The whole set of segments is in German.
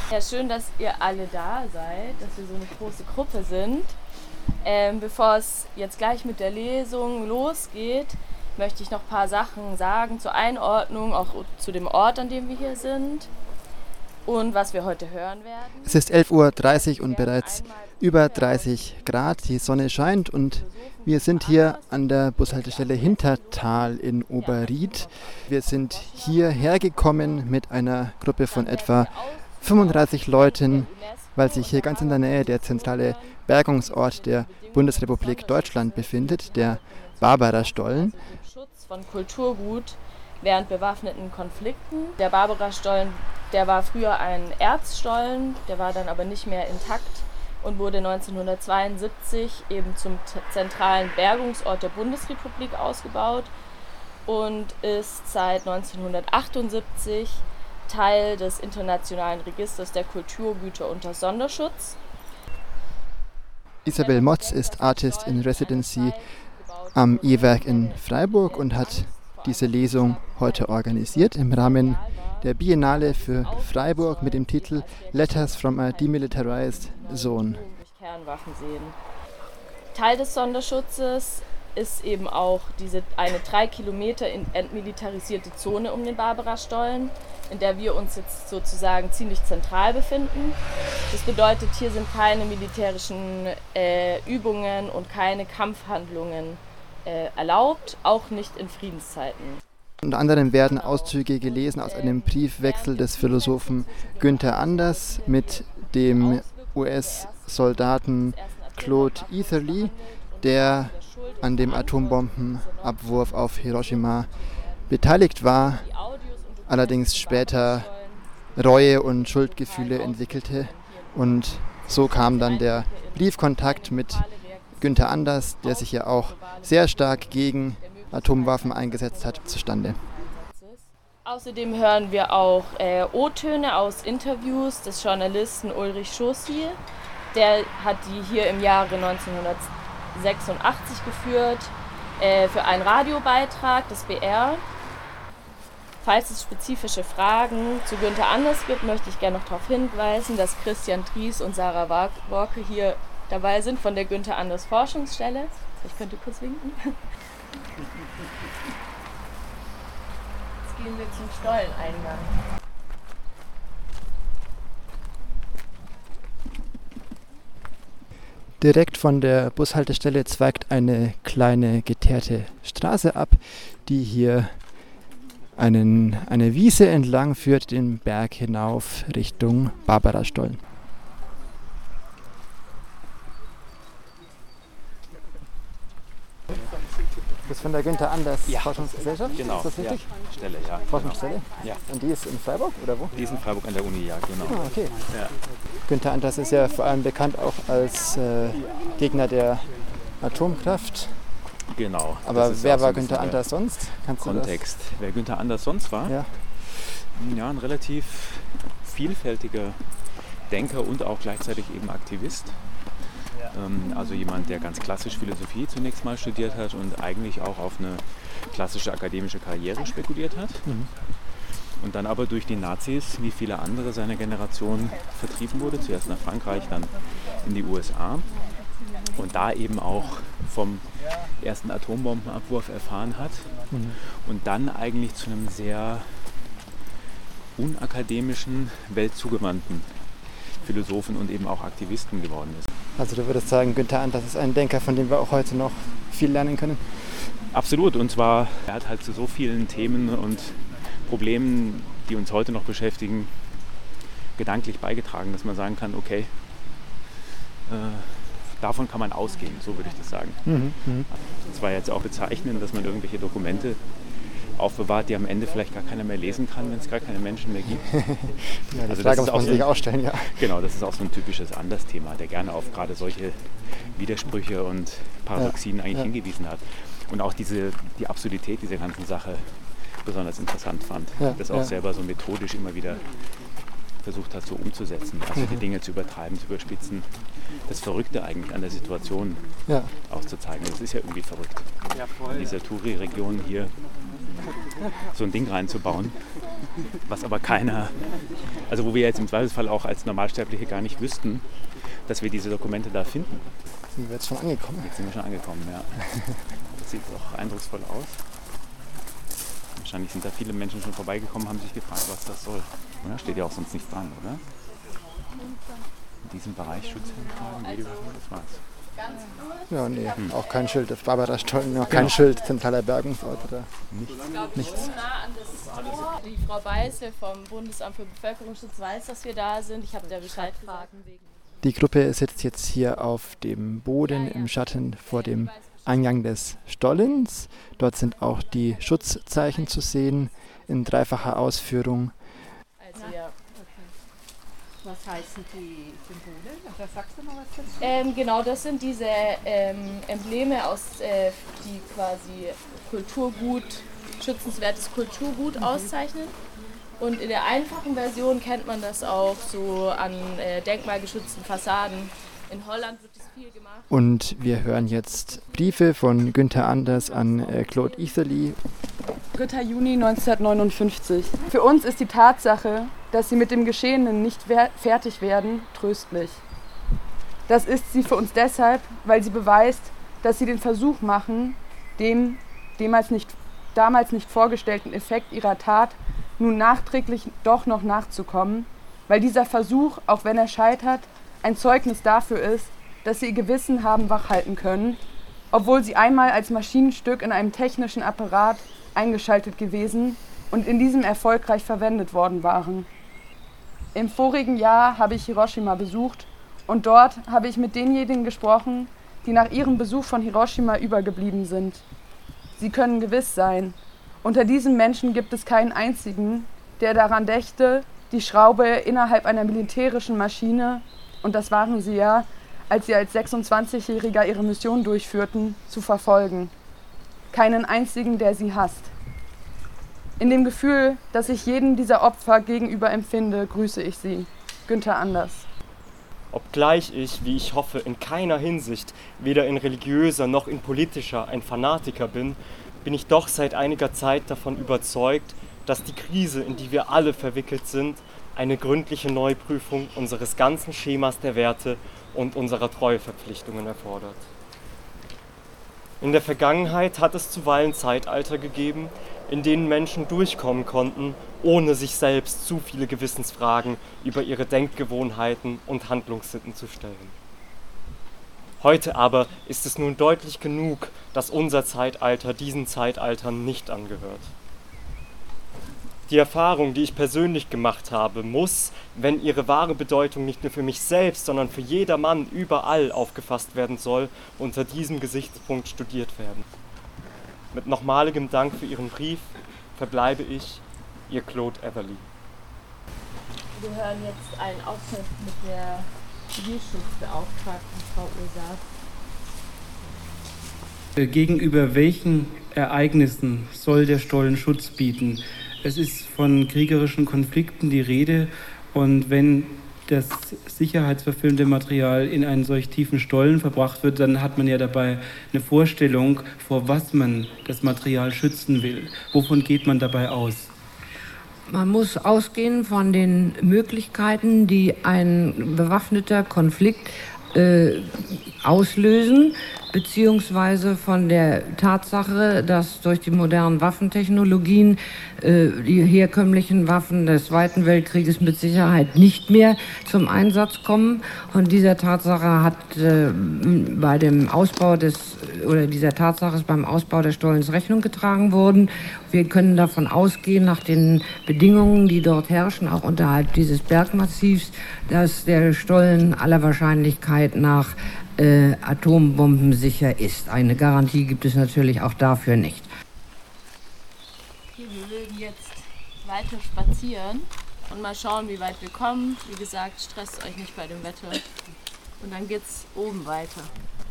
Ja, schön, dass ihr alle da seid, dass wir so eine große Gruppe sind. Bevor es jetzt gleich mit der Lesung losgeht, möchte ich noch ein paar Sachen sagen zur Einordnung, auch zu dem Ort, an dem wir hier sind und was wir heute hören werden. Es ist 11:30 Uhr und bereits über 30 Grad, die Sonne scheint und wir sind hier an der Bushaltestelle Hintertal in Oberried. Wir sind hierher gekommen mit einer Gruppe von etwa 35 Leuten, weil sich hier ganz in der Nähe der zentrale Bergungsort der Bundesrepublik Deutschland befindet, der Barbara-Stollen. Schutz von Kulturgut während bewaffneten Konflikten. Der Barbara-Stollen, der war früher ein Erzstollen, der war dann aber nicht mehr intakt und wurde 1972 eben zum zentralen Bergungsort der Bundesrepublik ausgebaut und ist seit 1978 Teil des Internationalen Registers der Kulturgüter unter Sonderschutz. Isabel Motz ist Artist in Residency am E-Werk in Freiburg und hat diese Lesung heute organisiert im Rahmen der Biennale für Freiburg mit dem Titel Letters from a Demilitarized Zone. Teil des Sonderschutzes ist eben auch eine 3 Kilometer entmilitarisierte Zone um den Barbara-Stollen, in der wir uns jetzt sozusagen ziemlich zentral befinden. Das bedeutet, hier sind keine militärischen Übungen und keine Kampfhandlungen erlaubt, auch nicht in Friedenszeiten. Unter anderem werden Auszüge gelesen aus einem Briefwechsel des Philosophen Günther Anders mit dem US-Soldaten Claude Eatherly, der an dem Atombombenabwurf auf Hiroshima beteiligt war, allerdings später Reue und Schuldgefühle entwickelte. Und so kam dann der Briefkontakt mit Günther Anders, der sich ja auch sehr stark gegen Atomwaffen eingesetzt hat, zustande. Außerdem hören wir auch O-Töne aus Interviews des Journalisten Ulrich Schossi. Der hat die hier im Jahre 1986 geführt für einen Radiobeitrag des BR. Falls es spezifische Fragen zu Günther Anders gibt, möchte ich gerne noch darauf hinweisen, dass Christian Dries und Sarah Worke hier dabei sind von der Günther Anders Forschungsstelle. Ich könnte kurz winken. Jetzt gehen wir zum Stolleneingang. Direkt von der Bushaltestelle zweigt eine kleine geteerte Straße ab, die hier eine Wiese entlang führt, den Berg hinauf Richtung Barbara-Stollen. Das ist von der Günther Anders Forschungsgesellschaft? Genau, ist das richtig? Ja. Stelle, ja. Forschungsstelle? Ja. Und die ist in Freiburg oder wo? Die ist in Freiburg an der Uni, ja, genau. Ah, okay. Ja. Günther Anders ist ja vor allem bekannt auch als Gegner der Atomkraft. Genau. Aber wer war Günther Anders sonst? Kannst du Kontext. Wer Günther Anders sonst war? Ja. Ja, ein relativ vielfältiger Denker und auch gleichzeitig eben Aktivist. Also jemand, der ganz klassisch Philosophie zunächst mal studiert hat und eigentlich auch auf eine klassische akademische Karriere spekuliert hat. Mhm. Und dann aber durch die Nazis, wie viele andere seiner Generation, vertrieben wurde. Zuerst nach Frankreich, dann in die USA. Und da eben auch vom ersten Atombombenabwurf erfahren hat. Mhm. Und dann eigentlich zu einem sehr unakademischen, weltzugewandten Philosophen und eben auch Aktivisten geworden ist. Also du würdest sagen, Günther Anders ist ein Denker, von dem wir auch heute noch viel lernen können? Absolut, und zwar, er hat halt zu so vielen Themen und Problemen, die uns heute noch beschäftigen, gedanklich beigetragen, dass man sagen kann, okay, davon kann man ausgehen, so würde ich das sagen. Es war jetzt auch bezeichnend, dass man irgendwelche Dokumente aufbewahrt, die am Ende vielleicht gar keiner mehr lesen kann, wenn es gar keine Menschen mehr gibt. Ja, die Frage muss man sich auch stellen, ja. Genau, das ist auch so ein typisches Anders-Thema, der gerne auf gerade solche Widersprüche und Paradoxien eigentlich hingewiesen hat. Und auch die Absurdität dieser ganzen Sache besonders interessant fand. Das auch selber so methodisch immer wieder versucht hat, so umzusetzen. Also die Dinge zu übertreiben, zu überspitzen. Das Verrückte eigentlich an der Situation auszuzeigen. Das ist ja irgendwie verrückt. In dieser Touri-Region hier so ein Ding reinzubauen. was aber keiner, also wo wir jetzt im Zweifelsfall auch als Normalsterbliche gar nicht wüssten, dass wir diese Dokumente da finden. Sind wir jetzt schon angekommen? Jetzt sind wir schon angekommen, ja. Das sieht auch eindrucksvoll aus. Wahrscheinlich sind da viele Menschen schon vorbeigekommen, haben sich gefragt, was das soll. Oder? Steht ja auch sonst nichts dran, oder? In diesem Bereich Schutzzentralen, das war's. Ja, nee, auch kein Schild. Auf Barbara-Stollen, noch kein Schild, zentraler Bergungsort oder nichts. So nah an das Tor. Die Frau Beißel vom Bundesamt für Bevölkerungsschutz weiß, dass wir da sind. Ich habe der Bescheid gefragt. Die Gruppe sitzt jetzt hier auf dem Boden im Schatten vor dem Eingang des Stollens. Dort sind auch die Schutzzeichen zu sehen in dreifacher Ausführung. Also ja. Was heißen die Symbole? Da sagst du noch was dazu? Genau, das sind diese Embleme, die quasi Kulturgut, schützenswertes Kulturgut auszeichnen. Und in der einfachen Version kennt man das auch so an denkmalgeschützten Fassaden. In Holland wird es viel gemacht. Und wir hören jetzt Briefe von Günther Anders an Claude Eatherly. 3. Juni 1959. Für uns ist die Tatsache, dass sie mit dem Geschehenen nicht fertig werden, tröstlich. Das ist sie für uns deshalb, weil sie beweist, dass sie den Versuch machen, dem damals nicht vorgestellten Effekt ihrer Tat nun nachträglich doch noch nachzukommen, weil dieser Versuch, auch wenn er scheitert, ein Zeugnis dafür ist, dass sie ihr Gewissen haben wachhalten können, obwohl sie einmal als Maschinenstück in einem technischen Apparat eingeschaltet gewesen und in diesem erfolgreich verwendet worden waren. Im vorigen Jahr habe ich Hiroshima besucht und dort habe ich mit denjenigen gesprochen, die nach ihrem Besuch von Hiroshima übergeblieben sind. Sie können gewiss sein, unter diesen Menschen gibt es keinen einzigen, der daran dächte, die Schraube innerhalb einer militärischen Maschine, und das waren sie ja, als sie als 26-Jähriger ihre Mission durchführten, zu verfolgen. Keinen einzigen, der sie hasst. In dem Gefühl, das ich jedem dieser Opfer gegenüber empfinde, grüße ich sie. Günther Anders. Obgleich ich, wie ich hoffe, in keiner Hinsicht, weder in religiöser noch in politischer, ein Fanatiker bin, bin ich doch seit einiger Zeit davon überzeugt, dass die Krise, in die wir alle verwickelt sind, eine gründliche Neuprüfung unseres ganzen Schemas der Werte und unserer Treueverpflichtungen erfordert. In der Vergangenheit hat es zuweilen Zeitalter gegeben, in denen Menschen durchkommen konnten, ohne sich selbst zu viele Gewissensfragen über ihre Denkgewohnheiten und Handlungssitten zu stellen. Heute aber ist es nun deutlich genug, dass unser Zeitalter diesen Zeitaltern nicht angehört. Die Erfahrung, die ich persönlich gemacht habe, muss, wenn ihre wahre Bedeutung nicht nur für mich selbst, sondern für jedermann überall aufgefasst werden soll, unter diesem Gesichtspunkt studiert werden. Mit nochmaligem Dank für Ihren Brief verbleibe ich, Ihr Claude Eatherly. Wir hören jetzt einen Ausschnitt mit der Zivilschutzbeauftragten Frau Ursat. Gegenüber welchen Ereignissen soll der Stollen Schutz bieten? Es ist von kriegerischen Konflikten die Rede, und wenn das sicherheitsverfilmte Material in einen solch tiefen Stollen verbracht wird, dann hat man ja dabei eine Vorstellung, vor was man das Material schützen will. Wovon geht man dabei aus? Man muss ausgehen von den Möglichkeiten, die ein bewaffneter Konflikt auslösen, beziehungsweise von der Tatsache, dass durch die modernen Waffentechnologien die herkömmlichen Waffen des Zweiten Weltkrieges mit Sicherheit nicht mehr zum Einsatz kommen. Und dieser Tatsache hat dieser Tatsache ist beim Ausbau des Stollens Rechnung getragen worden. Wir können davon ausgehen, nach den Bedingungen, die dort herrschen, auch unterhalb dieses Bergmassivs, dass der Stollen aller Wahrscheinlichkeit nach atombombensicher ist. Eine Garantie gibt es natürlich auch dafür nicht. Okay, wir würden jetzt weiter spazieren und mal schauen, wie weit wir kommen. Wie gesagt, stresst euch nicht bei dem Wetter. Und dann geht's oben weiter.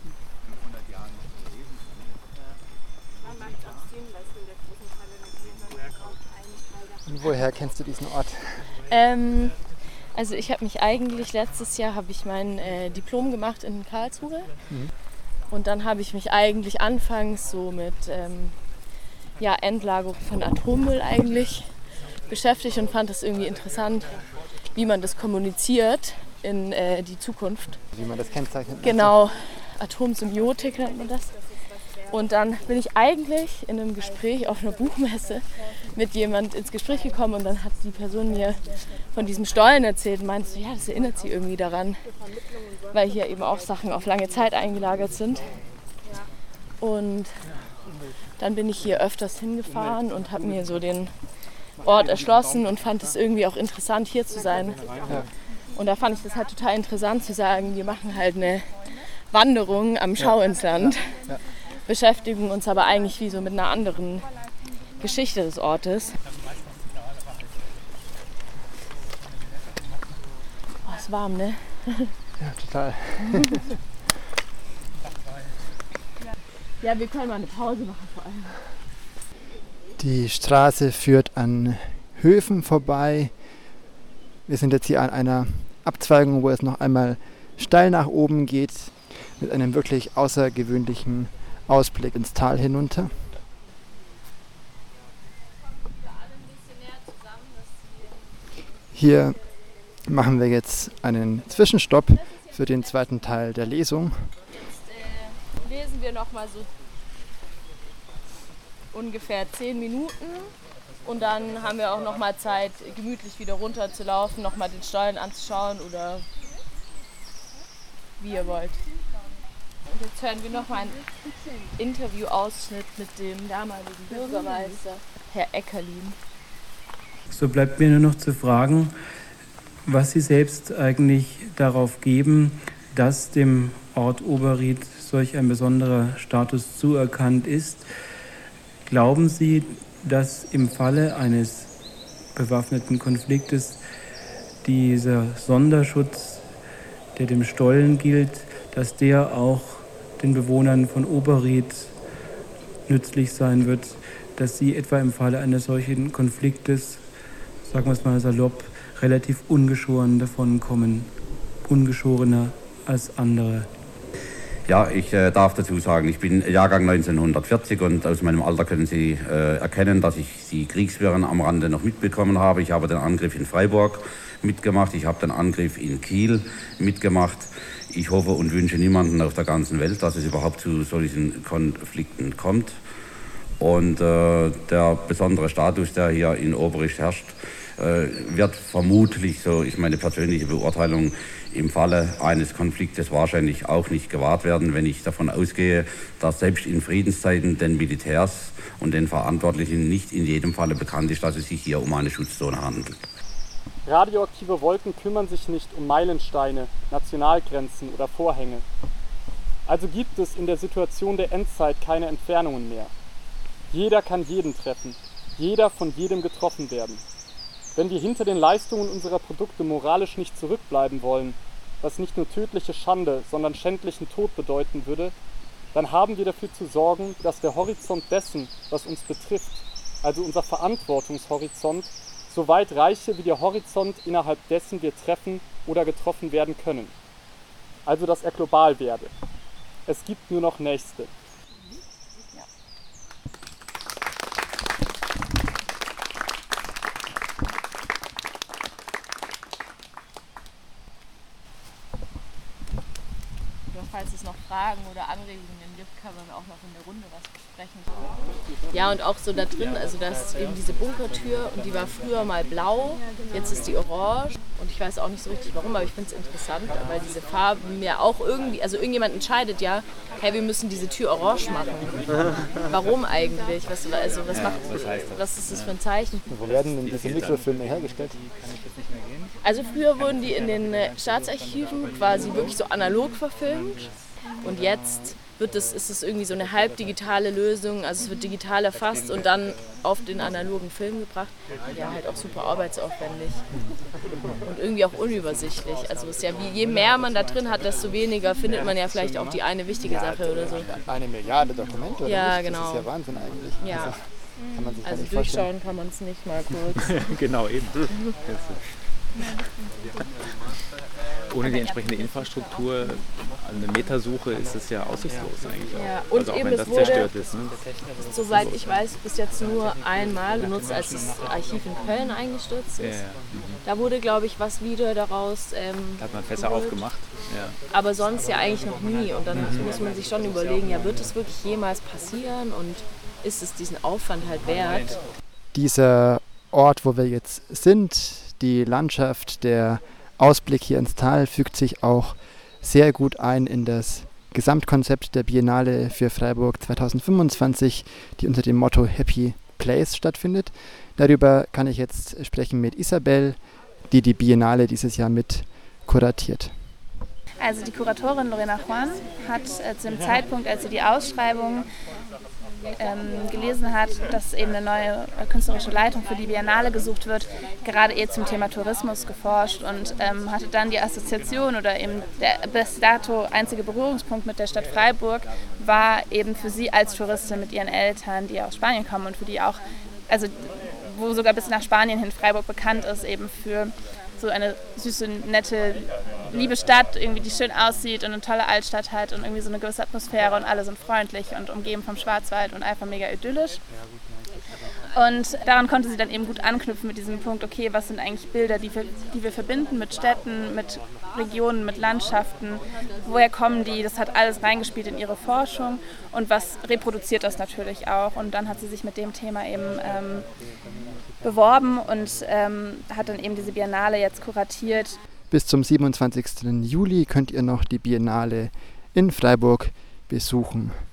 Und woher kennst du diesen Ort? Also ich habe mich eigentlich, letztes Jahr habe ich mein Diplom gemacht in Karlsruhe. Und dann habe ich mich eigentlich anfangs so mit Endlagerung von Atommüll eigentlich beschäftigt und fand es irgendwie interessant, wie man das kommuniziert in die Zukunft. Wie man das kennzeichnet. Genau, Atomsymbiotik nennt man das. Und dann bin ich eigentlich in einem Gespräch auf einer Buchmesse mit jemand ins Gespräch gekommen und dann hat die Person mir von diesem Stollen erzählt und meinte so, ja, das erinnert sie irgendwie daran, weil hier eben auch Sachen auf lange Zeit eingelagert sind. Und dann bin ich hier öfters hingefahren und habe mir so den Ort erschlossen und fand es irgendwie auch interessant, hier zu sein. Und da fand ich das halt total interessant zu sagen, wir machen halt eine Wanderung am Schau ins Land. Beschäftigen uns aber eigentlich wie so mit einer anderen Geschichte des Ortes. Oh, ist warm, ne? Ja, total. Ja, wir können mal eine Pause machen vor allem. Die Straße führt an Höfen vorbei. Wir sind jetzt hier an einer Abzweigung, wo es noch einmal steil nach oben geht, mit einem wirklich außergewöhnlichen Ausblick ins Tal hinunter. Hier machen wir jetzt einen Zwischenstopp für den zweiten Teil der Lesung. Jetzt lesen wir noch mal so ungefähr 10 Minuten und dann haben wir auch noch mal Zeit, gemütlich wieder runter zu laufen, noch mal den Stollen anzuschauen oder wie ihr wollt. Und jetzt hören wir noch mal einen Interviewausschnitt mit dem damaligen Bürgermeister, Herr Eckerlin. So bleibt mir nur noch zu fragen, was Sie selbst eigentlich darauf geben, dass dem Ort Oberried solch ein besonderer Status zuerkannt ist. Glauben Sie, dass im Falle eines bewaffneten Konfliktes dieser Sonderschutz, der dem Stollen gilt, dass der auch den Bewohnern von Oberried nützlich sein wird, dass sie etwa im Falle eines solchen Konfliktes, sagen wir es mal salopp, relativ ungeschoren davonkommen, ungeschorener als andere? Ja, ich darf dazu sagen, ich bin Jahrgang 1940 und aus meinem Alter können Sie erkennen, dass ich die Kriegswirren am Rande noch mitbekommen habe. Ich habe den Angriff in Freiburg mitgemacht, ich habe den Angriff in Kiel mitgemacht. Ich hoffe und wünsche niemanden auf der ganzen Welt, dass es überhaupt zu solchen Konflikten kommt. Und der besondere Status, der hier in Oberried herrscht, wird vermutlich, so ist meine persönliche Beurteilung, im Falle eines Konfliktes wahrscheinlich auch nicht gewahrt werden, wenn ich davon ausgehe, dass selbst in Friedenszeiten den Militärs und den Verantwortlichen nicht in jedem Falle bekannt ist, dass es sich hier um eine Schutzzone handelt. Radioaktive Wolken kümmern sich nicht um Meilensteine, Nationalgrenzen oder Vorhänge. Also gibt es in der Situation der Endzeit keine Entfernungen mehr. Jeder kann jeden treffen, jeder von jedem getroffen werden. Wenn wir hinter den Leistungen unserer Produkte moralisch nicht zurückbleiben wollen, was nicht nur tödliche Schande, sondern schändlichen Tod bedeuten würde, dann haben wir dafür zu sorgen, dass der Horizont dessen, was uns betrifft, also unser Verantwortungshorizont, so weit reiche wie der Horizont, innerhalb dessen wir treffen oder getroffen werden können. Also dass er global werde. Es gibt nur noch Nächste. Falls es noch Fragen oder Anregungen gibt, kann man auch noch in der Runde was besprechen. Ja, und auch so da drin, also da ist eben diese Bunkertür und die war früher mal blau, jetzt ist die orange und ich weiß auch nicht so richtig warum, aber ich finde es interessant, weil diese Farben ja auch irgendwie, also irgendjemand entscheidet ja, hey, wir müssen diese Tür orange machen. Warum eigentlich? Was ist das für ein Zeichen? Wo werden denn diese Mikrofilme hergestellt? Also früher wurden die in den Staatsarchiven quasi wirklich so analog verfilmt und jetzt ist es irgendwie so eine halbdigitale Lösung, also es wird digital erfasst und dann auf den analogen Film gebracht. Ja, halt auch super arbeitsaufwendig und irgendwie auch unübersichtlich. Also es ist ja wie, je mehr man da drin hat, desto weniger findet man ja vielleicht auch die eine wichtige Sache oder so. 1 Milliarde Dokumente oder ja, nicht? Genau. Das ist ja Wahnsinn eigentlich. Ja. Kann man sich also nicht durchschauen kann man es nicht mal kurz. Genau, eben. Ohne die entsprechende Infrastruktur, eine Metasuche ist es ja aussichtslos eigentlich. Ja, und also auch eben wenn das es wurde, zerstört ist. Ne? Soweit ich weiß, bis jetzt nur einmal genutzt, als das Archiv in Köln eingestürzt ist. Ja. Da wurde, glaube ich, was wieder daraus Da hat man Fässer aufgemacht. Ja. Aber sonst ja eigentlich noch nie. Und dann muss man sich schon überlegen, ja, wird es wirklich jemals passieren und ist es diesen Aufwand halt wert? Dieser Ort, wo wir jetzt sind, die Landschaft, der Ausblick hier ins Tal fügt sich auch sehr gut ein in das Gesamtkonzept der Biennale für Freiburg 2025, die unter dem Motto Happy Place stattfindet. Darüber kann ich jetzt sprechen mit Isabel, die die Biennale dieses Jahr mit kuratiert. Also die Kuratorin Lorena Juan hat zu dem Zeitpunkt, als sie die Ausschreibung gelesen hat, dass eben eine neue künstlerische Leitung für die Biennale gesucht wird, gerade zum Thema Tourismus geforscht und hatte dann die Assoziation oder eben der bis dato einzige Berührungspunkt mit der Stadt Freiburg war eben für sie als Touristin mit ihren Eltern, die aus Spanien kommen und für die auch, also wo sogar bis nach Spanien hin Freiburg bekannt ist, eben für so eine süße, nette, liebe Stadt, irgendwie, die schön aussieht und eine tolle Altstadt hat und irgendwie so eine gewisse Atmosphäre und alle sind freundlich und umgeben vom Schwarzwald und einfach mega idyllisch. Und daran konnte sie dann eben gut anknüpfen mit diesem Punkt, okay, was sind eigentlich Bilder, die wir verbinden mit Städten, mit Regionen, mit Landschaften, woher kommen die? Das hat alles reingespielt in ihre Forschung und was reproduziert das natürlich auch. Und dann hat sie sich mit dem Thema eben beworben und hat dann eben diese Biennale jetzt kuratiert. Bis zum 27. Juli könnt ihr noch die Biennale in Freiburg besuchen.